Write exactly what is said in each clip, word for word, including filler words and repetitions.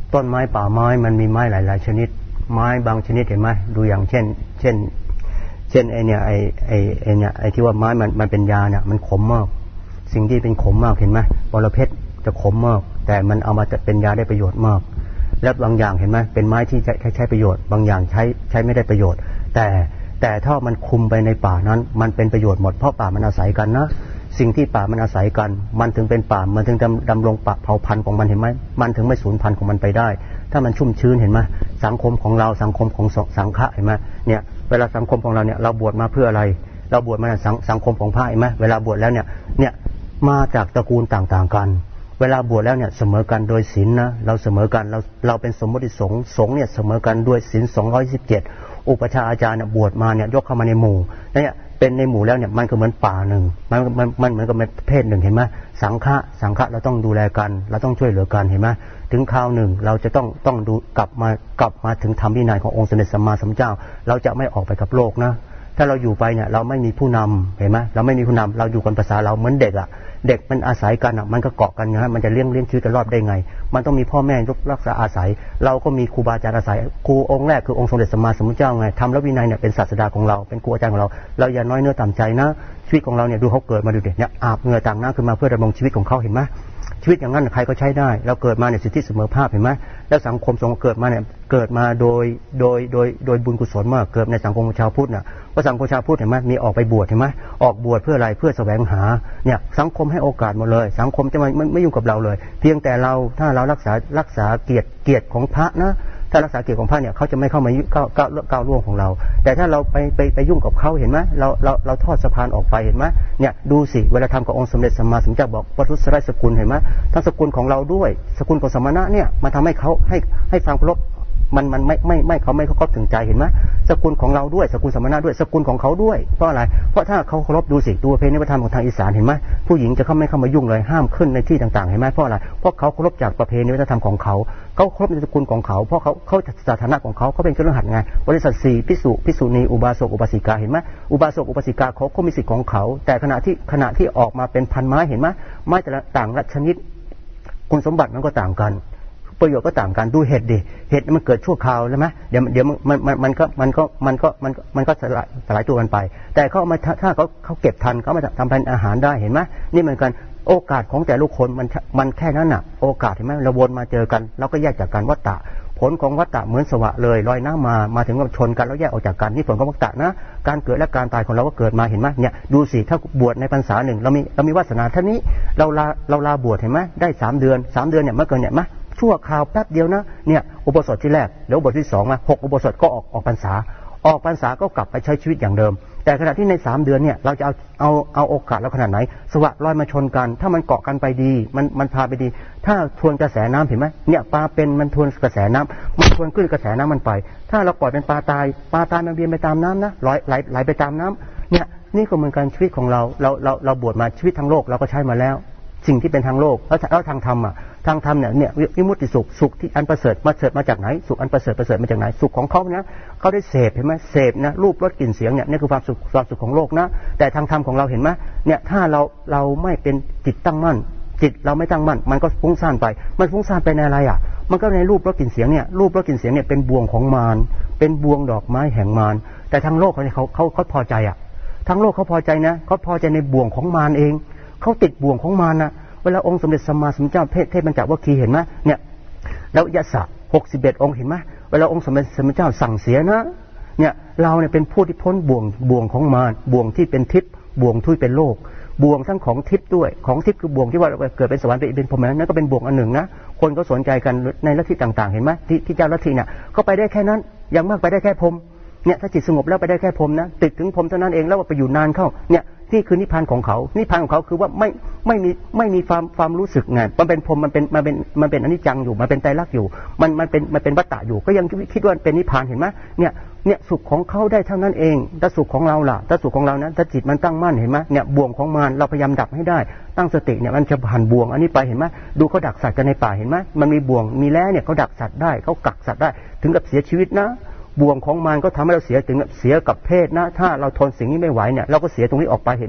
ต้นไม้ป่าไม้มันมีไม้หลายๆชนิดไม้บางชนิดเห็นไหมดูอย่างเช่นเช่นเช่นไอเนี่ยไอไอไอเนี่ยไอที่ว่าไม้มันมันเป็นยาเนี่ยมันขมมากสิ่งที่เป็นขมมากเห็นไหมบรเพชรจะขมมากแต่มันเอามาเป็นยาได้ประโยชน์มากและบางอย่างเห็นไหมเป็นไม้ที่ใช้ใช้ประโยชน์บางอย่างใช้ใช้ไม่ได้ประโยชน์แต่แต่ถ้ามันคุมไปในป่านั้นมันเป็นประโยชน์หมดเพราะป่ามันอาศัยกันนะสิ่งที่ป่ามันอาศัยกันมันถึงเป็นป่ามันถึงดำดำรงป่าเผ่าพันธุ์ของมันเห็นไหมมันถึงไม่สูญพันธุ์ของมันไปได้ถ้ามันชุ่มชื้นเห็นไหมสังคมของเราสังคมของสังฆะเห็นไหมเนี่ยเวลาสังคมของเราเนี่ยเราบวชมาเพื่ออะไรเราบวชมาสังสังคมของพระเห็นไหมเวลาบวชแล้วเนี่ยเนี่ยมาจากตระกูลต่างๆกันเวลาบวชแล้วเนี่ยเสมอกันโดยศีลนะเราเสมอกันเราเราเป็นสมมติสงฆ์สงฆ์เนี่ยเสมอกันด้วยศีลสองร้อยสิบเจ็ดอุปชาอาจารย์เนี่ยบวชมาเนี่ยยกเข้ามาในหมู่เนี่ยเป็นในหมู่แล้วเนี่ยมันก็เหมือนป่าหนึ่งมันมันมันเหมือนกับเป็นเพศหนึ่งเห็นไหมสังฆะสังฆะเราต้องดูแลกันเราต้องช่วยเหลือกันเห็นไหมถึงคราวหนึ่งเราจะต้องต้องดูกลับมากลับมาถึงธรรมวินัยขององค์สมเด็จสัมมาสัมพุทธเจ้าเราจะไม่ออกไปกับโลกนะถ้าเราอยู่ไปเนี่ยเราไม่มีผู้นำเห็นไหมเราไม่มีผู้นำเราอยู่กันภาษาเราเหมือนเด็กอ่ะเด็กมันอาศัยกันอ่ะมันก็เกาะกันนะมันจะเลี้ยงเลี้ยงชีวิตกันรอดได้ไงมันต้องมีพ่อแม่รักษาอาศัยเราก็มีครูบาอาจารย์อาศัยครูองค์แรกคือองค์สมเด็จสัมมาสัมพุทธเจ้าไงธรรมและวินัยเนี่ยเป็นศาสดาของเราเป็นครูอาจารย์ของเราเราอย่าน้อยเนื้อต่ำใจนะชีวิตของเราเนี่ยดูเขาเกิดมาดูเด็กเนี่ยอาบเหงื่อต่างหน้าขึ้นมาเพื่อดำรงชีวิตของเขาเห็นไหมชีวิตอย่างนั้นใครก็ใช้ได้เราเกิดมาเนี่ยสิทธิเสมอภาคเห็นไหมแล้วสังคมสงฆ์เกิดมาเนี่ยเกิดมาโดยโดยโดยโดยบุญกุศลมากเกิดในสังคมชาวพุทธน่ะว่าสังคมชาวพุทธเห็นไหมมีออกไปบวชเห็นไหมออกบวชเพื่ออะไรเพื่อแสวงหาเนี่ยสังคมให้โอกาสหมดเลยสังคมจะไม่ไม่ยุ่งกับเราเลยเพียงแต่เราถ้าเรารักษารักษาเกียรติเกียรติของพระนะถ้ารักษาเกียรติของพระเนี่ยเขาจะไม่เข้ามาก้าวก้าวก้าวล่วงของเราแต่ถ้าเราไปไปไปยุ่งกับเขาเห็นไหมเราเราเราทอดสะพานออกไปเห็นไหมเนี่ยดูสิเวลาทำกับองค์สมเด็จสัมมาสัมพุทธเจ้าบอกวัตถุสไรสกุลเห็นไหมทั้งสกุลของเราด้วยสกุลของสมณะเนี่ยมันทำให้เขาให้ให้ฟังเคารพมันมันไม่ไม่ไม่เขาไม่เขาถึงใจเห็นไหมสกุลของเราด้วยสกุลสมณะด้วยสกุลของเขาด้วยเพราะอะไรเพราะถ้าเขาเคารพดูสิตัวเพลงในประธรรมของทางอีสานเห็นไหมผู้หญิงจะเข้าไม่เข้ามายุ่งเลยห้ามขึ้นในที่ต่างๆเห็นไหมเพราะอะไรเพราะเขาเคารพจากประเพณีวัฒนธรรมของเขาเขาเคารพในสกุลของเขาเพราะเขาเขาสถานะของเขาเขาเป็นเครือขัดไงบริษัทสี่ภิกษุภิกษุณีอุบาสกอุบาสิกาเห็นไหมอุบาสกอุบาสิกาเขาเขามีสิทธิ์ของเขาแต่ขณะที่ขณะที่ออกมาเป็นพันไม้เห็นไหมไม้แต่ละต่างละชนิดคุณสมบัติมันก็ต่างกันประโยชน์ก็ต่างกันดูเห็ดดิเห็ดมันเกิดชั่วคราวใช่ไหมเดี๋ยวเดี๋ยวมันมันมันก็มันก็มันก็มันมันก็สลายสลายตัวกันไปแต่เขามาถ้าเขาเขาเก็บทันเขามาทำเป็นอาหารได้เห็นไหมนี่เหมือนกันโอกาสของแต่ละคนมันมันแค่นั้นน่ะโอกาสเห็นไหมเราวนมาเจอกันเราก็แยกจากกันวัฏฏะผลของวัฏฏะเหมือนสวะเลยลอยน้ำมามาถึงก็ชนกันแล้วแยกออกจากกันนี่ผลของวัฏฏะนะการเกิดและการตายของเราก็เกิดมาเห็นไหมเนี่ยดูสิถ้าบวชในพรรษาหนึ่งเรามีเรามีวาสนาเท่านี้เราลาเราลาบวชเห็นไหมได้สามเดือนสามเดือนเนี่ยเมื่อเกินเนี่ยมั้ยชั่วคราวแป๊บเดียวนะเนี่ยอุโบสถที่แรกแล้วอุโบสถที่สองมาหกอุโบสถก็ออกออกพรรษาออกพรรษาก็กลับไปใช้ชีวิตอย่างเดิมแต่ขณะที่ในสามเดือนเนี่ยเราจะเอาเอาเอาโอกาสเราขนาดไหนสวะลอยมาชนกันถ้ามันเกาะกันไปดีมันมันพาไปดีถ้าทวนกระแสน้ำเห็นไหมเนี่ยปลาเป็นมันทวนกระแสน้ำมันทวนขึ้นกระแสน้ำมันไปถ้าเราปล่อยเป็นปลาตายปลาตายมันเบียนไปตามน้ำนะไหลไหลไหลไปตามน้ำเนี่ยนี่ก็เหมือนกันชีวิตของเราเราเราเราบวชมาชีวิตทางโลกเราก็ใช้มาแล้วสิ่งที่เป็นทางโลกแล้วแล้วทางธรรมอ่ะทางธรรมเนี่ยเนี่ยวิมุตติสุขสุขที่อันประเสริฐมาเสริฐมาจากไหนสุขอันประเสริฐประเสริฐมาจากไหนสุขของเขาเนี่ยเขาได้เสพเห็นไหมเสพนะรูปรสกลิ่นเสียงเนี่ยนี่คือความสุขความสุขของโลกนะแต่ทางธรรมของเราเห็นไหมเนี่ยถ้าเราเราไม่เป็นจิตตั้งมั่นจิตเราไม่ตั้งมั่นมันก็ฟุ้งซ่านไปมันฟุ้งซ่านไปในอะไรอ่ะมันก็ในรูปรสกลิ่นเสียงเนี่ยรูปรสกลิ่นเสียงเนี่ยเป็นบ่วงของมารเป็นบ่วงดอกไม้แห่งมารแต่ทางโลกเขาเขาเขาเขาพอใจอ่ะทางโลกเขาพอใจนะเขาพอใจในบ่วงของมารเองเขาติดบ่วงของมารนะเวลาองค์สมเด็จสัมมาสัมพุทธเจ้าเทศบรรจวัคคีย์เห็นไหมเนี่ยแล้วยศหกสิบเอ็ดองค์เห็นไหมเวลาองค์สมเด็จสัมมาสัมพุทธเจ้าสั่งเสียนะเนี่ยเราเนี่ยเป็นผู้ที่พ้นบ่วงบ่วงของมารบ่วงที่เป็นทิพย์บ่วงที่เป็นโลกบ่วงทั้งของทิพย์ด้วยของทิพย์คือบ่วงที่ว่าเกิดเป็นสวรรค์เป็นพรหมนั่นก็เป็นบ่วงอันหนึ่งนะคนก็สนใจกันในลัทธิต่างๆเห็นไหมที่ที่เจ้าลัทธิเนี่ยก็ไปได้แค่นั้นอย่างมากไปได้แค่พรหมเนี่ยถ้าจิตสงบแล้วไปได้แค่พรหมนะติดถึงพรหมเท่านั้นเองแล้วว่าไปอยู่นานเข้าเนี่ยนี่คือนิพพานของเขานิพพานของเขาคือว่าไม่ไม่มีไม่มีความความรู้สึกไงมันเป็นพรหมมันเป็นมันเป็นมันเป็นอนิจจังอยู่มันเป็นไตรลักษณ์อยู่มันมันเป็นมันเป็นวัฏฏะอยู่ก็ยังคิดว่าเป็นนิพพานเห็นไหมเนี่ยเนี่ยสุขของเขาได้เท่านั้นเองแต่สุขของเราล่ะถ้าสุขของเรานะถ้าจิตมันตั้งมั่นเห็นไหมเนี่ยบ่วงของมารเราพยายามดับให้ได้ตั้งสติเนี่ยมันจะผ่านบ่วงอันนี้ไปเห็นไหมดูเขาดักสัตว์กันในป่าเห็นไหมมันมีบ่วงมีแล้เนี่ยเขาดักสัตว์ได้เขากักสัตว์ได้ถึงกับเสียชีวิตนะบ่วงของมารก็ทำให้เราเสียถึงเสียกับเพศนะถ้าเราทนสิ่งนี้ไม่ไหวเนี่ยเราก็เสียตรงนี้ออกไปเห็นไหม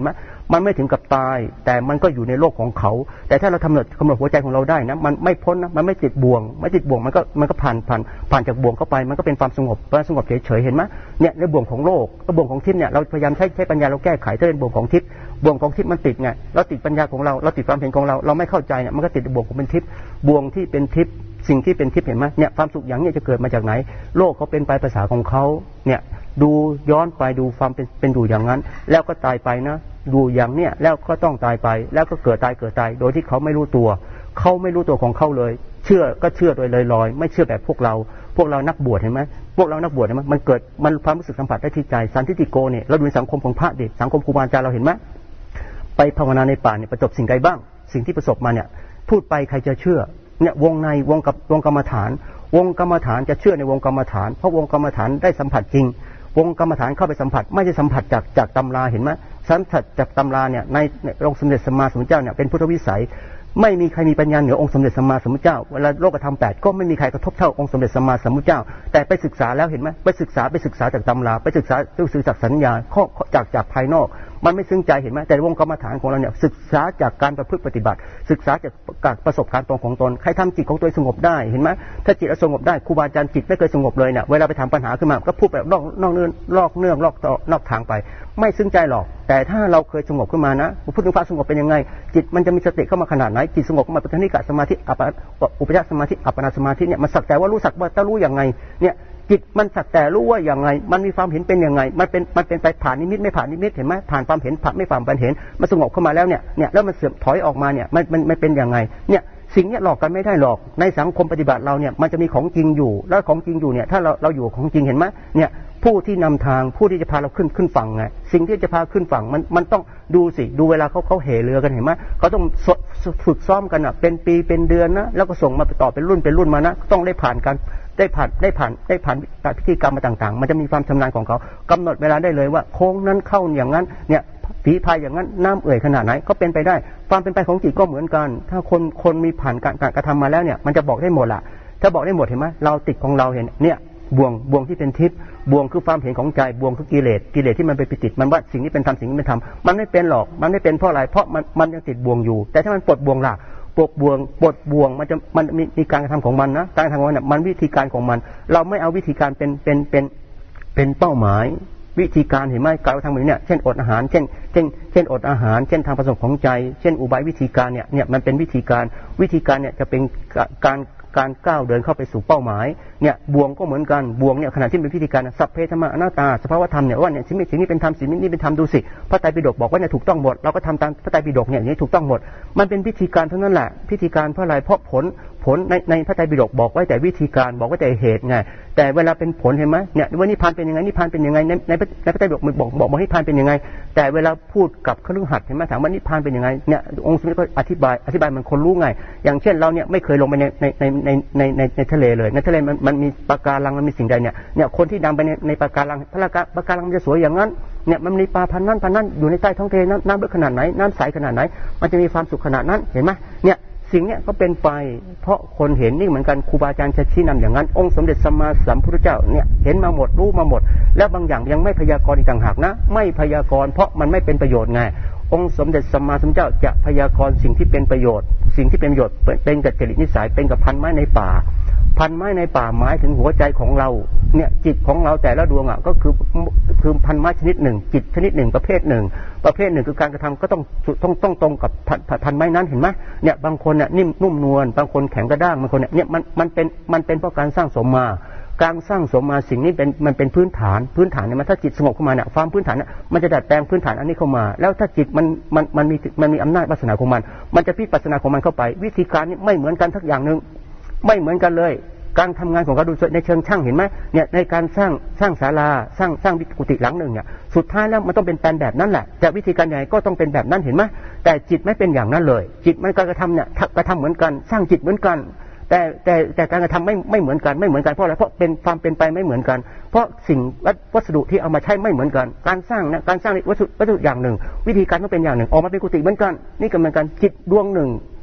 มันไม่ถึงกับตายแต่มันก็อยู่ในโลกของเขาแต่ถ้าเราทำหนดกำหนดหัวใจของเราได้นะมันไม่พ้นนะมันไม่ติดบ่วงไม่ติดบ่วงมันก็มันก็ผ่านผ่านผ่านจากบ่วงเข้าไปมันก็เป็นความสงบสงบเฉยๆเห็นไหมเนี่ยในบ่วงของโลกก็บ่วงของทิพย์เนี่ยเราพยายามใช้ใช้ปัญญาเราแก้ไขถ้าเป็นบ่วงของทิพย์บ่วงของทิพย์มันติดไงเราติดปัญญาของเราเราติดความเห็นของเราเราไม่เข้าใจเนี่ยมันก็ติดบ่วงของเป็นทิพย์บ่วงที่เป็นทิพย์สิ่งที่เป็นทิพย์เห็นไหมเนี่ยความสุขอย่างนี้จะเกิดมาจากไหนโลกเขาเป็นไปภาษาของเขาเนี่ยดูย้อนไปดูความเป็นเป็นอยู่อย่างนั้นแล้วก็ตายไปนะดูอย่างเนี้ยแล้วก็ต้องตายไปแล้วก็เกิดตายเกิดตายโดยที่เขาไม่รู้ตัวเขาไม่รู้ตัวของเขาเลยเชื่อก็เชื่อโดยลอยๆไม่เชื่อแบบพวกเราพวกเรานักบวชเห็นไหมพวกเรานักบวชเห็นไหมมันเกิดมันความรู้สึกสัมผัสได้ที่ใจสันทิฏฐิโกเนี่ยเราดูในสังคมของพระดิสังคมครูบาอาจารย์เราเห็นไหมไปภาวนาในป่าเนี่ยประสบสิ่งใดบ้างสิ่งที่ประสบมาเนี่ยพูดไปใครจะเชื่อเนี่ยวงในวงกับวงกรรมฐานวงกรรมฐานจะเชื่อในวงกรรมฐานเพราะวงกรรมฐานได้สัมผัสจริงวงกรรมฐานเข้าไปสัมผัสไม่ใช่สัมผัสจากจากตำราเห็นไหมสัมผัสจากตำราเนี่ยในองค์สมเด็จสัมมาสัมพุทธเจ้าเนี่ยเป็นพุทธวิสัยไม่มีใครมีปัญญาเหนือองค์สมเด็จสัมมาสัมพุทธเจ้าเวลาโลกธรรมแปดก็ไม่มีใครกระทบเท่าองค์สมเด็จสัมมาสัมพุทธเจ้าแต่ไปศึกษาแล้วเห็นไหมไปศึกษาไปศึกษาจากตำราไปศึกษาศึกษาจากสัญญาข้อจากจากภายนอกมันไม่ซึ้งใจเห็นไหมแต่วงกรรมฐานของเราเนี่ยศึกษาจากการประพฤติปฏิบัติศึกษาจากการประสบการณ์ตรงของตนใครทำจิตของตัวสงบได้เห็นไหมถ้าจิตสงบได้ครูบาอาจารย์จิตไม่เคยสงบเลยเนี่ยเวลาไปถามปัญหาขึ้นมาก็พูดแบบนอกนอกเนื่องลอกเนื่องลอกต่อนอกทางไปไม่ซึ้งใจหรอกแต่ถ้าเราเคยสงบขึ้นมานะพูดถึงความสงบเป็นยังไงจิตมันจะมีสติเข้ามาขนาดไหนจิตสงบเข้ามาเป็นนิกะสมาธิอุปจารสมาธิอัปปนาสมาธิเนี่ยมันสักแต่ว่ารู้สักว่าจะรู้อย่างไงเนี่ยจิตมันสักแต่รู้ว่าอย่างไงมันมีความเห็นเป็นยังไงมันเป็นมันเป็นไปผ่านนิมิตไม่ผ่านนิมิตเห็นไหมผ่านความเห็นผ่านไม่ผ่านความเห็นมันสงบเข้ามาแล้วเนี่ยเนี่ยแล้วมันเสื่อมถอยออกมาเนี่ยมันมันมันเป็นยังไงเนี่ยสิ่งนี้หลอกกันไม่ได้หรอกในสังคมปฏิบัติเราเนี่ยมันจะมีของจริงอยู่แล้วของจริงอยู่เนี่ยถ้าเราเราอยู่ของจริงเห็นไหมเนี่ยผู้ที่นำทางผู้ที่จะพาเราขึ้นขึ้นฝั่งไงสิ่งที่จะพาขึ้นฝั่งมันมันต้องดูสิดูเวลาเขาเขาเหเรือกันเห็นไหมเขาต้องฝึกซ้อมกันอ่ะเป็นปีเป็นเดือนนะแล้วก็ส่งมาต่อเป็นรุ่นเป็นรุ่นมานะต้องได้ผ่านการได้ผ่านได้ผ่านได้ผ่านพิธีกรรมมาต่างๆมันจะมีความชำนาญของเขากำหนดเวลาได้เลยว่าโค้งนั้นเข้าอย่างนั้นเนี่ยฝีพายอย่างนั้นน้ำเอื่อยขนาดไหนก็เป็นไปได้ความเป็นไปของจิตก็เหมือนกันถ้าคนคนมีผ่านการการกระทำมาแล้วเนี่ยมันจะบอกได้หมดละถ้าบอกได้หมดเห็นไหมเราติดของเราเห็นเนี่ยบ่วงบ่วงที่เป็นทิพย์บ่วงคือความเห็นของใจบ่วงคือกิเลสกิเลสที่มันไปติดมันว่าสิ่งนี้เป็นธรรมสิ่งนี้เป็นธรรมมันไม่เป็นหรอกมันไม่เป็นเพราะอะไรเพราะมันมันยังติดบ่วงอยู่แต่ถ้ามันปลดบ่วงล่ะปลดบ่วงปลดบ่วงมันจะมันมีมีการกระทำของมันนะการกระทำของมันมันวิธีการของมันเราไม่เอาวิธีการเป็นเป็นเป็นเป็นเป้าหมายวิธีการเห็นไหมการทำแบบนี้เช่นอดอาหารเช่นเช่นเช่นอดอาหารเช่นทางประสบของใจเช่นอุบายวิธีการเนี่ยเนี่ยมันเป็นวิธีการวิธีการเนี่ยจะเป็นการการก้าวเดินเข้าไปสู่เป้าหมายเนี่ยบ่วงก็เหมือนกันบ่วงเนี่ยขณะที่เป็นพิธีการสัพเพธรรมะอนัตตาสภาวธรรมเนี่ยว่าเนี่ยสิ่งนี้สิ่งนี้เป็นธรรมสิ่งนี้เป็นธรรมดูสิพระไตรปิฎกบอกว่าเนี่ยถูกต้องหมดเราก็ทำตามพระไตรปิฎกเนี่ยอย่างนี้ถูกต้องหมดมันเป็นพิธีการเท่านั้นแหละพิธีการเพราะอะไรเพราะผลผลในในพระไตรปิฎกบอกไว้แต่วิธีการบอกไว้แต่เหตุไงแต่เวลาเป็นผลเห็นไหมเนี่ยว่านิพพานเป็นยังไงนิพพานเป็นยังไงในในในพระไตรปิฎกบอกบอกบอกนิพพานเป็นยังไงแต่เวลาพูดกับคฤหัสถ์เห็นไหมถามว่านิพพานเป็นยังไงเนี่ยองค์สมเด็จก็อธิบายอธิบายมันคนรู้ไงอย่างเช่นเราเนี่ยไม่เคยลงไปในในในในในในในทะเลเลยในทะเลมันมันมีปะการังมันมีสิ่งใดเนี่ยเนี่ยคนที่ดำไปในในปะการังพระปะการังมันจะสวยอย่างนั้นเนี่ยมันมีปลาพันนั้นพันนั้นอยู่ในใต้ท้องทะเลน้ำน้ำลึกขนาดไหนน้ำใสขนาดไหนมันจะมีความสุขขนาดนั้นเห็นไหมเนี่ยสิ่งนี้ก็เป็นไปเพราะคนเห็นนี่เหมือนกันครูบาอาจารย์จะชี้นำอย่างนั้นองค์สมเด็จสัมมาสัมพุทธเจ้าเนี่ยเห็นมาหมดรู้มาหมดแล้วบางอย่างยังไม่พยากรณ์อีกต่างหากนะไม่พยากรณ์เพราะมันไม่เป็นประโยชน์ไงองค์สมเด็จสัมมาสัมพุทธเจ้าจะพยากรณ์สิ่งที่เป็นประโยชน์สิ่งที่เป็นประโยชน์เป็นกับจริตนิสัยเป็นกับพันไม้ในป่าพันไม้ในป่าหมายถึงหัวใจของเราเนี่ยจิตของเราแต่ละดวงอ่ะก็คือคือพันไม้ชนิดหนึ่งจิตชนิดหนึ่งประเภทหนึ่งประเภทหนึ่งคือการกระทำก็ต้องต้องต้องตรงกับพันพันไม้นั้นเห็นไหมเนี่ยบางคนเนี่ยนิ่มนุ่มนวลบางคนแข็งกระด้างบางคนเนี่ยเนี่ยมันมันเป็นมันเป็นเพราะการสร้างสมมาการสร้างสมมาสิ่งนี้เป็นมันเป็นพื้นฐานพื้นฐานเนี่ยมันถ้าจิตสงบเข้ามาเนี่ยความพื้นฐานเนี่ยมันจะดัดแปลงพื้นฐานอันนี้เข้ามาแล้วถ้าจิตมันมันมันมีมันมีอำนาจวาสนาของมันมันจะพิปัสสนาของมันเข้าไปวิธีการนี้ไม่เหมือนกันทักอย่างนึงไม่เหมือนกันเลยการทำงานของเขาดูในเชิงช่างเห็นไหมเนี่ยในการสร้างสร้างศาลาสร้างสร้างกุฏิหลังหนึ่งเนี่ยสุดท้ายแล้วมันต้องเป็นแปลนแบบนั้นแหละแต่วิธีการใหญ่ก็ต้องเป็นแบบนั้นเห็นไหมแต่จิตไม่เป็นอย่างนั้นเลยจิตมันการกระทำเนี่ยกระทำเหมือนกันสร้างจิตเหมือนกันแต่แต่แต่การกระทำไม่ไม่เหมือนกันไม่เหมือนกันเพราะอะไรเพราะเป็นความเป็นไปไม่เหมือนกันเพราะสิ่งวัสดุที่เอามาใช้ไม่เหมือนกันการสร้างนะการสร้างวัสดุวัสดุอย่างหนึ่งวิธีการต้องเป็นอย่างหนึ่งออกมาเป็นกุฏิเหมือนกันนี่ก็เหมือนกันจิตดวงหนึ่ง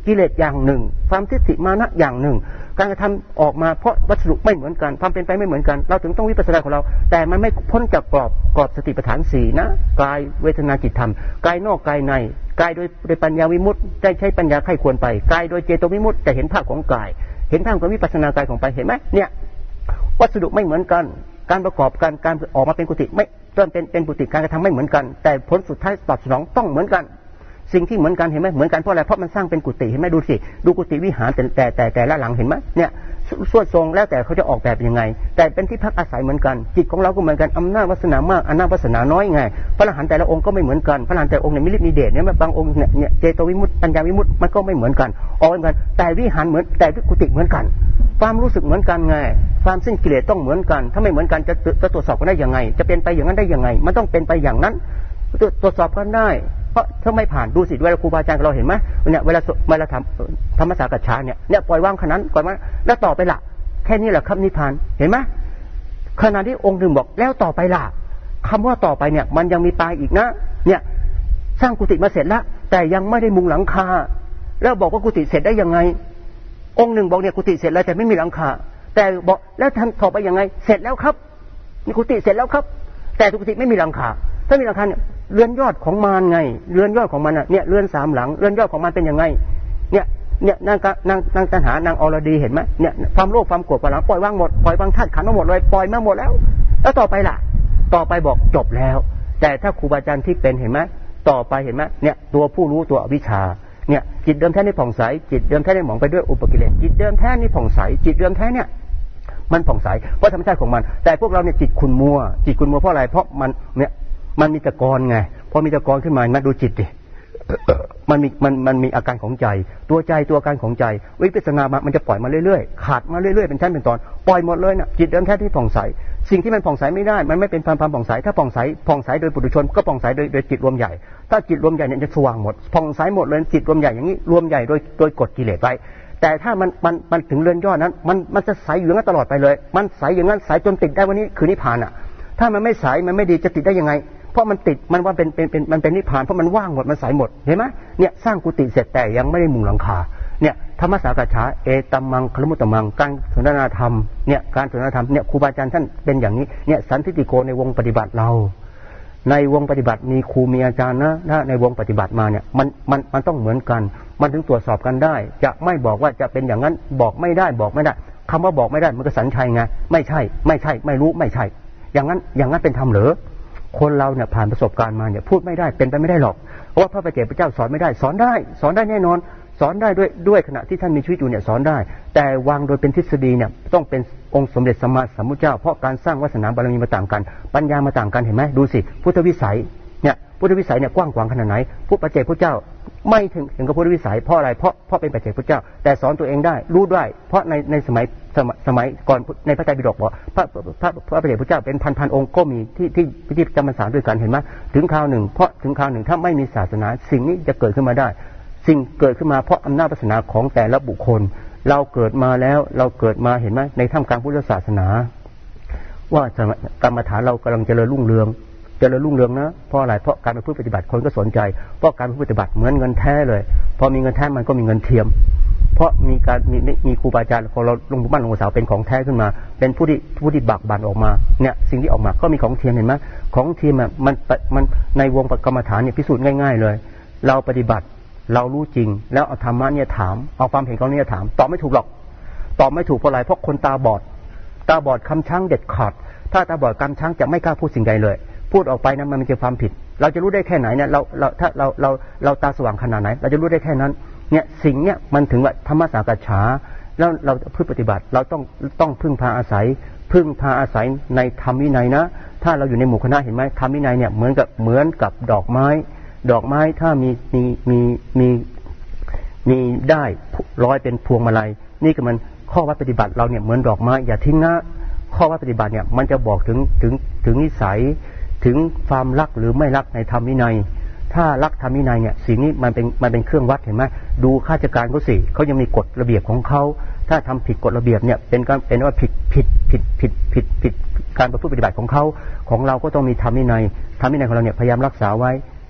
กิเลสอย่างหนึ่งความทิฏฐิมานะอย่างหนึ่งการกระทำออกมาเพราะวัสดุไม่เหมือนกันความเป็นไปไม่เหมือนกันเราถึงต้องวิปัสสนาของเราแต่มันไม่พ้นจากกรอบกรอบสติปัฏฐานสี่นะกายเวทนาจิตธรรมกายนอกกายในกายโดยโดยปัญญาวิมุตติได้ใช้ปัญญาไข้ควรไปกายโดยเจโตวิมุตติจะเห็นภาพของกายเห็นภาพของวิปัสสนากายของไปเห็นไหมเนี่ยวัสดุไม่เหมือนกันการประกอบกันการออกมาเป็นกุฏิไม่ต้นเป็นเป็นกุฏิการกระทำไม่เหมือนกันแต่ผลสุดท้ายตอบสนองต้องเหมือนกันสิ่งที่เหมือนกันเห็นไหมเหมือนกันเพราะอะไรเพราะมันสร้างเป็นกุฏิเห็นไหมดูสิดูกุฏิวิหารแต่แต่แต่แต่ละหลังเห็นไหมเนี่ยส่วนทรงแล้วแต่เขาจะออกแบบยังไงแต่เป็นที่พักอาศัยเหมือนกันจิตของเราก็เหมือนกันอำนาจวาสนามากอำนาจวาสนาน้อยไงพระอรหันต์แต่ละองค์ก็ไม่เหมือนกันพระอรหันต์แต่ละองค์เนี่ยมีฤทธิ์มีเดชเนี่ยบางองค์เนี่ยเนี่ยเจโตวิมุตติปัญญาวิมุตติมันก็ไม่เหมือนกันออกเหมือนกันแต่วิหารเหมือนแต่กุฏิเหมือนกันความรู้สึกเหมือนกันไงความสิ้นกิเลสต้องเหมือนกันถ้าไม่เหมือนกันจะจะตรวจสอบกันได้ยังไงจะเป็นไปอย่างนั้นได้ยังไงมันต้องเป็นไปอย่างนั้นตรวจสอบกันได้เพราะถ้าไม่ผ่านดูสิเวลาครูบาอาจารย์เราเห็นไหมเนี่ยเวลาเวลาทำธรรมสากัจฉาเนี่ยเนี่ยปล่อยวางขนาดนั้นก่อนว่าแล้วต่อไปล่ะแค่นี้แหละครับนิพพานเห็นไหมขณะที่องค์หนึ่งบอกแล้วต่อไปล่ะคำว่าต่อไปเนี่ยมันยังมีปลายอีกนะเนี่ยสร้างกุฏิมาเสร็จแล้วแต่ยังไม่ได้มุงหลังคาแล้วบอกว่ากุฏิเสร็จได้ยังไงองค์หนึ่งบอกเนี่ยกุฏิเสร็จแล้วแต่ไม่มีหลังคาแต่บอกแล้วท่านต่อไปยังไงเสร็จแล้วครับนี่กุฏิเสร็จแล้วครับแต่กุฏิไม่มีหลังคาถ้ามีหลังคาเนี่ยเรือนยอดของมันไงเรือนยอดของมันอ่ะเนี่ยเรือนสามหลังเรือนยอดของมันเป็นยังไงเนี่ยเนี่ยนางนางนางตัณหานางอรดีเห็นไหมเนี่ยความโลภความโกรธความหลังปล่อยวางหมดปล่อยวางธาตุขันธ์ทั้งหมดเลยปล่อยมาหมดแล้วแล้วต่อไปล่ะต่อไปบอกจบแล้วแต่ถ้าครูบาอาจารย์ที่เป็นเห็นไหมต่อไปเห็นไหมเนี่ยตัวผู้รู้ตัวอวิชชาเนี่ยจิตเดิมแท้นี่ผ่องใสจิตเดิมแท้นี่หมองไปด้วยอุปกิเลสจิตเดิมแท้นี่ผ่องใสจิตเดิมแท้เนี่ยมันผ่องใสเพราะธรรมชาติของมันแต่พวกเราเนี่ยจิตขุ่นมัวจิตขุ่นมัวเพราะอะไรเพราะมันเนี่ยมันมีตะกอนไงพอมีตะกอนขึ้นมามาดูจิตดิมันมีมันมันมีอาการของใจตัวใจตัวอาการของใจวิปัสสนามันจะปล่อยมาเรื่อยๆขาดมาเรื่อยๆเป็นชั้นเป็นตอนปล่อยหมดเลยนะจิตเดิมแท้ที่ผ่องใสสิ่งที่มันผ่องใสไม่ได้มันไม่เป็นความผ่องใสถ้าผ่องใสผ่องใสโดยปุถุชนก็ผ่องใสโดยโดยจิตรวมใหญ่ถ้าจิตรวมใหญ่เนี่ยจะสว่างหมดผ่องใสหมดเลยจิตรวมใหญ่อย่างนี้รวมใหญ่โดยโดยกดกิเลสไว้แต่ถ้ามันมันมันถึงเรือนยอดนั้นมันมันจะใสอยู่งั้นตลอดไปเลยมันใสอย่างนั้นใสจนติดได้วันนี้คือนิพพานอ่ะถ้ามันไม่ใสมันไม่ดีจะติดได้ยังไงเพราะมันติดมันว่าเป็นเป็นเป็นมันเป็นนิพพานเพราะมันว่างหมดมันใสหมดเห็นไหมเนี่ยสร้างกุฏิเสร็จแต่ยังไม่ได้มุงหลังคาเนี่ยธรรมสากัจฉาเอตัมมังคลมุตตมังการสนทนาธรรมเนี่ยการสนทนาธรรมเนี่ยครูบาอาจารย์ท่านเป็นอย่างนี้เนี่ยสันทิฏฐิโกในวงปฏิบัติเราในวงปฏิบัติมีครูมีอาจารย์นะถ้าในวงปฏิบัติมาเนี่ยมันมันมันต้องเหมือนกันมันถึงตรวจสอบกันได้จะไม่บอกว่าจะเป็นอย่างนั้นบอกไม่ได้บอกไม่ได้คำว่าบอกไม่ได้มันก็สัญชัยไงไม่ใช่ไม่ใช่ไม่รู้ไม่ใช่อย่างนั้นอย่างนั้นเป็นธรรมเหรอคนเราเนี่ยผ่านประสบการณ์มาเนี่ยพูดไม่ได้เป็นไปไม่ได้หรอกเพราะว่าพระปัจเจกพระเจ้าสอนไม่ได้สอนได้สอนได้แน่นอนสอนได้ด้วยด้วยขณะที่ท่านมีชีวิตอยู่เนี่ยสอนได้แต่วางโดยเป็นทฤษฎีเนี่ยต้องเป็นองค์สมเด็จสัมมาสัมพุทธเจ้าเพราะการสร้างวาสนาบารมีมาต่างกันปัญญามาต่างกันเห็นไหมดูสิพุทธวิสัยเนี่ยพุทธวิสัยเนี่ยกว้างขวางขนาดไหนผู้ปัจเจกพระเจ้าไม่ถึงถึงกับพุทธวิสัยเพราะอะไรเพราะเพราะเป็นปัจเจกพระเจ้าแต่สอนตัวเองได้รู้ได้เพราะในในสมัยสมัยสมัยก่อนในพระไตรปิฎกบอกพระพระพระปัจเจกพระเจ้าเป็นพันพันองค์ก็มีที่ที่ที่จำพรรษาด้วยกันเห็นไหมถึงคราวหนึ่งเพราะถึงคราวหนึ่งถ้าไม่มีศาสนาสิ่งนี้จะเกิดขึ้นมาได้สิ่งเกิดขึ้นมาเพราะอำนาจวาสนาของแต่ละบุคคลเราเกิดมาแล้วเราเกิดมาเห็นไหมในท่ามกลางพุทธศาสนาว่ากรรมฐานเรากำลังเจริญรุ่งเรืองเจริญรุ่งเรืองนะเพราะอะไรเพราะการปฏิบัติคนก็สนใจเพราะการปฏิบัติเหมือนเงินแท้เลยพอมีเงินแท้มันก็มีเงินเทียมเพราะมีการมีมีครูบาอาจารย์พอเราลงบ้านลงเสาเป็นของแท้ขึ้นมาเป็นผู้ที่ผู้ที่บักบันออกมาเนี่ยสิ่งที่ออกมาก็มีของเทียมเห็นไหมของเทียมมันมันในวงกรรมฐานเนี่ยพิสูจน์ง่ายๆเลยเราปฏิบัติเรารู้จริงแล้วเอาธรรมะเนี่ยถามเอาความเห็นของเนี่ยถามตอบไม่ถูกหรอกตอบไม่ถูกเพราะอะไรเพราะคนตาบอดตาบอดคำช้างเด็ดขาดถ้าตาบอดคำช้างจะไม่กล้าพูดสิ่งใดเลยพูดออกไปนะมันเป็นความผิดเราจะรู้ได้แค่ไหนเนี่ยเราเราถ้าเราเราเราตาสว่างขนาดไหนเราจะรู้ได้แค่นั้นเนี่ยสิ่งเนี้ยมันถึงว่าธรรมสากัจฉาแล้วเราพึ่งปฏิบัติเราต้องต้องพึ่งพาอาศัยพึ่งพาอาศัยในธรรมวินัยนะถ้าเราอยู่ในหมู่คณะเห็นไหมธรรมวินัยเนี่ยเหมือนกับเหมือนกับดอกไม้ดอกไม้ถ้ามีมีมีมีมีได้ร้อยเป็นพวงมาลัยนี่ก็มันข้อวัดปฏิบัติเราเนี่ยเหมือนดอกไม้อย่าทิ้งนะข้อวัดปฏิบัติเนี่ยมันจะบอกถึงถึงถึงนิสัยถึงความรักหรือไม่รักในธรรมวินัยถ้ารักธรรมวินัยเนี่ยสิ่งนี้มันเป็นมันเป็นเครื่องวัดเห็นไหมดูข้าราชการเขาสิเขายังมีกฎระเบียบของเขาถ้าทำผิดกฎระเบียบเนี่ยเป็นการเป็นว่าผิดผิดผิดผิดผิดผิดการประพฤติปฏิบัติของเขาของเราก็ต้องมีธรรมวินัยธรรมวินัยของเราเนี่ยพยายามรักษาไว้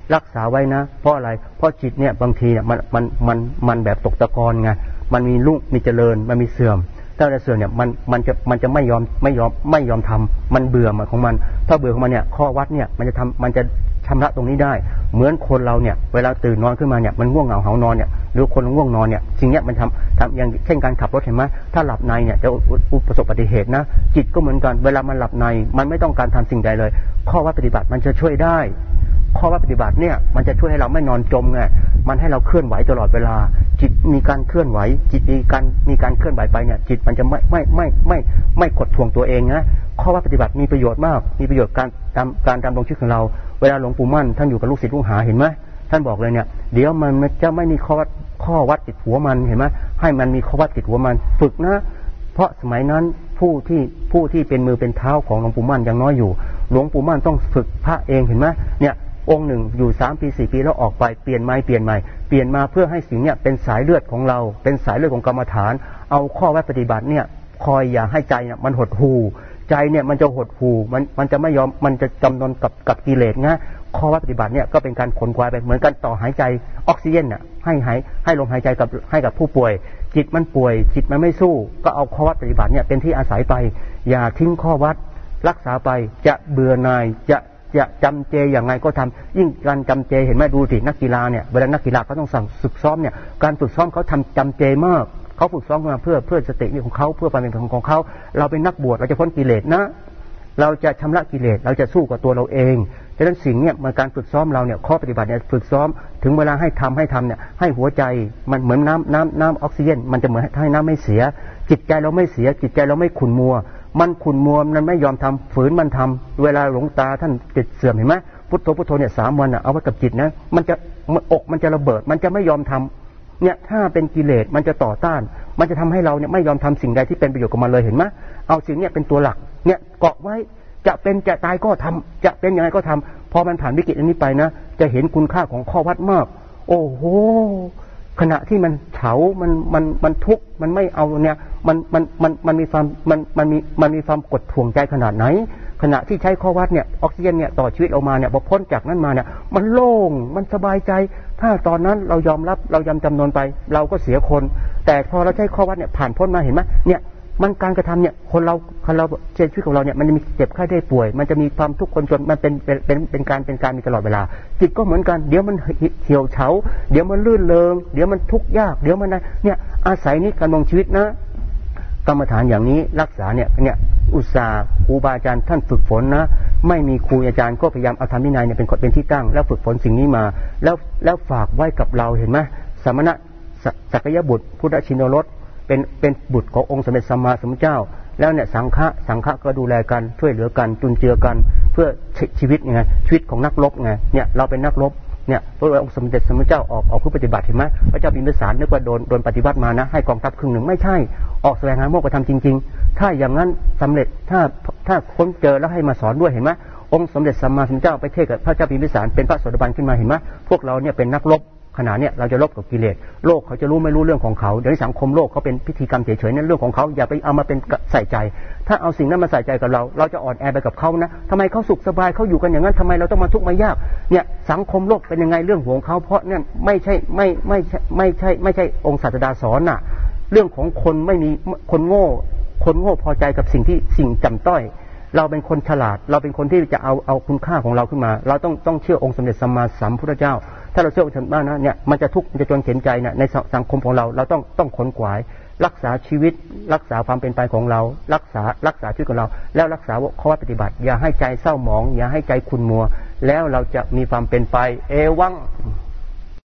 รักษาไว้นะเพราะอะไรเพราะจิตเนี่ยบางทีเนี่ยมันมันมันมันแบบตกตะกอนไงมันมีรุ่งมีเจริญมันมีเสื่อมถ้าจะเสื่อมเนี่ยมันมันจะมันจะไม่ยอมไม่ยอมไม่ยอมทำมันเบื่อมันของมันถ้าเบื่อของมันเนี่ยข้อวัดเนี่ยมันจะทำมันจะชำระตรงนี้ได้เหมือนคนเราเนี่ยเวลาตื่นนอนขึ้นมาเนี่ยมันง่วงเหงาหานอนเนี่ยหรือคนง่วงนอนเนี่ยสิ่งนี้มันทำทำอย่างเช่นการขับรถเห็นไหมถ้าหลับในเนี่ยจะประสบอุบัติเหตุนะจิตก็เหมือนกันเวลามันหลับในมันไม่ต้องการทำสิ่งใดเลยข้อวัดปฏิบัติมันจะช่วยได้ข้อวัดปฏิบัติเนี่ยมันจะช่วยให้เราไม่นอนจมไงมันให้เราเคลื่อนไหวตลอดเวลาจิตมีการเคลื่อนไหวจิตมีการมีการเคลื่อนไหวไปเนี่ยจิตมันจะไม่ไม่ไม่ไม่ไม่กดทวงตัวเองนะข้อวัดปฏิบัติมีประโยชน์มากมีประโยชน์การตามการดำรงชีวิตของเราเวลาหลวงปู่มั่นท่านอยู่กับลูกศิษย์ลูกหาเห็นไหมท่านบอกเลยเนี่ยเดี๋ยวมันจะไม่มีข้อวัดข้อวัดติดหัวมันเห็นไหมให้มันมีข้อวัดติดหัวมันฝึกนะเพราะสมัยนั้นผู้ที่ผู้ที่เป็นมือเป็นเท้าของหลวงปู่มั่นยังน้อยอยู่หลวงปู่มั่นต้องฝึกพระเองเห็นไหมเนี่ยองค์หนึ่งอยู่สามปีสี่ปีแล้วออกไปเปลี่ยนไม้เปลี่ยนใหม่เปลี่ยนมาเพื่อให้สิ่งเนี้ยเป็นสายเลือดของเราเป็นสายเลือดของกรรมฐานเอาข้อวัดปฏิบัติเนี่ยคอยอย่าให้ใจเนี่ยมันหดหู่ใจเนี่ยมันจะหดหู่มันมันจะไม่ยอมมันจะจำนนกับกับกิเลสนะข้อวัดปฏิบัติเนี่ยก็เป็นการขนควายไปเหมือนกันต่อหายใจออกซิเจนน่ะให้หายให้ลมหายใจกับให้กับผู้ป่วยจิตมันป่วยจิตมันไม่สู้ก็เอาข้อวัดปฏิบัติเนี่ยเป็นที่อาศัยไปอย่าทิ้งข้อวัดรักษาไปจะเบื่อหน่ายจะจะจำเจอย่างไรก็ทำยิ่งการจำเจเห็นไหมดูสินักกีฬาเนี่ยเวลานักกีฬาเขาต้องสั่งฝึกซ้อมเนี่ยการฝึกซ้อมเขาทำจำเจมากเขาฝึกซ้อมมาเพื่อเพื่อสติของเขาเพื่อความเป็นของของเขาเราเป็นนักบวชเราจะพ้นกิเลสนะเราจะชำระกิเลสเราจะสู้กับตัวเราเองดังนั้นสิ่งเนี่ยมันการฝึกซ้อมเราเนี่ยข้อปฏิบัติเนี่ยฝึกซ้อมถึงเวลาให้ทำให้ทำเนี่ยให้หัวใจมันเหมือนน้ำน้ำน้ำออกซิเจนมันจะเหมือนให้น้ำไม่เสียจิตใจเราไม่เสียจิตใจเราไม่ขุ่นมัวมันขุ่นมัวมันไม่ยอมทำฝืนมันทำเวลาหลวงตาท่านจิตเสื่อมเห็นไหมพุทโธพุทโธเนี่ยสามวันอ่ะเอาไว้กับจิตนะมันจะอกมันจะระเบิดมันจะไม่ยอมทำเนี่ยถ้าเป็นกิเลสมันจะต่อต้านมันจะทำให้เราเนี่ยไม่ยอมทำสิ่งใดที่เป็นประโยชน์กับมันเลยเห็นไหมเอาสิ่งนี้เป็นตัวหลักเนี่ยเกาะไว้จะเป็นจะตายก็ทำจะเป็นยังไงก็ทำพอมันผ่านวิกฤตอันนี้ไปนะจะเห็นคุณค่าของข้อวัดมากโอ้โหขณะที่มันเฉามันมันมันทุกข์มันไม่เอาเนี่ยมันมันมันมันมีความมันมันมีมันมีความกดท่วงใจขนาดไหนขณะที่ใช้ข้อวัดเนี่ยออกซิเจนเนี่ยต่อชีวิตออกมาเนี่ยพอพ้นจากนั้นมาเนี่ยมันโล่งมันสบายใจถ้าตอนนั้นเรายอมรับเรายอมจำนนไปเราก็เสียคนแต่พอเราใช้ข้อวัดเนี่ยผ่านพ้นมาเห็นไหมเนี่ยมันการกระทำเนี่ยคนเราคนเราชีวิตของเราเนี่ยมันจะมีเจ็บไข้ได้ป่วยมันจะมีความทุกข์คนจนมันเป็นเป็นเป็นเป็นการเป็นการมีตลอดเวลาจิตก็เหมือนกันเดี๋ยวมันเหี่ยวเฉาเดี๋ยวมันลื่นเลงเดี๋ยวมันทุกข์ยากเดี๋ยวมันเนี่ยอาศัยนี้การดำรงชีวิตนะกรรมฐานอย่างนี้รักษาเนี่ยเนี่ยอุตสาห์ครูบาอาจารย์ท่านฝึกฝนนะไม่มีครูอาจารย์ก็พยายามเอาธรรมวินัยเนี่ยเป็นเป็นที่ตั้งแล้วฝึกฝนสิ่งนี้มาแล้วแล้วฝากไว้กับเราเห็นไหมสมณะสักยบุตรพุทธชินรสเป็นเป็นบุตรขององค์สมเด็จสัมมาสัมพุทธเจ้าแล้วเนี่ยสังฆะสังฆะก็ดูแลกันช่วยเหลือกันจุนเจือกันเพื่อชีวิตไงชีวิตของนักรบไงเนี่ยเราเป็นนักรบเนี่ยพระองค์สมเด็จสัมมาสัมพุทธเจ้าออกออกเพื่อปฏิบัติเห็นไหมพระเจ้าพิมพิสารนึกว่าโดนโดนปฏิบัติมานะให้กองทัพครึ่งหนึ่งไม่ใช่ออกแสวงหาโมกข์ไปทำจริงๆถ้าอย่างนั้นสำเร็จถ้าถ้าค้นเจอแล้วให้มาสอนด้วยเห็นไหมองค์สมเด็จสัมมาสัมพุทธเจ้าไปเทศกับพระเจ้าพิมพิสารเป็นพระโสดาบันขึ้นมาเห็นไหมพวกเราเนี่ยเป็นนักรบขณะเนี้ยเราจะลบกับกิเลสโลกเขาจะรู้ไม่รู้เรื่องของเขาเดี๋ยวนี้สังคมโลกเขาเป็นพิธีกรรมเฉยๆนั่นเรื่องของเขาอย่าไปเอามาเป็นใส่ใจถ้าเอาสิ่งนั้นมาใส่ใจกับเราเราจะอ่อนแอไปกับเขานะทำไมเขาสุขสบายเขาอยู่กันอย่างนั้นทำไมเราต้องมาทุกข์มายากเนี่ยสังคมโลกเป็นยังไงเรื่องของเขาเพราะเนี่ยไม่ใช่ไม่ไม่ใช่ไม่ใช่ไม่ใช่องค์ศาสดาสอนน่ะเรื่องของคนไม่มีคนโง่คนโง่พอใจกับสิ่งที่สิ่งจำต้อยเราเป็นคนฉลาดเราเป็นคนที่จะเอาเอาคุณค่าของเราขึ้นมาเราต้องต้องเชื่อองค์สมเด็จสัมมาสัมพุทธเจ้าถ้าเราเชื่อองค์สมเด็จนะเนี่ยมันจะทุกข์มันจะจนเข็นใจเนี่ยในสังคมของเราเราต้องต้องขนขวายรักษาชีวิตรักษาความเป็นไปของเรารักษารักษาชีวิตของเราแล้วรักษาข้อวัดปฏิบัติอย่าให้ใจเศร้าหมองอย่าให้ใจขุ่นมัวแล้วเราจะมีความเป็นไปเอวัง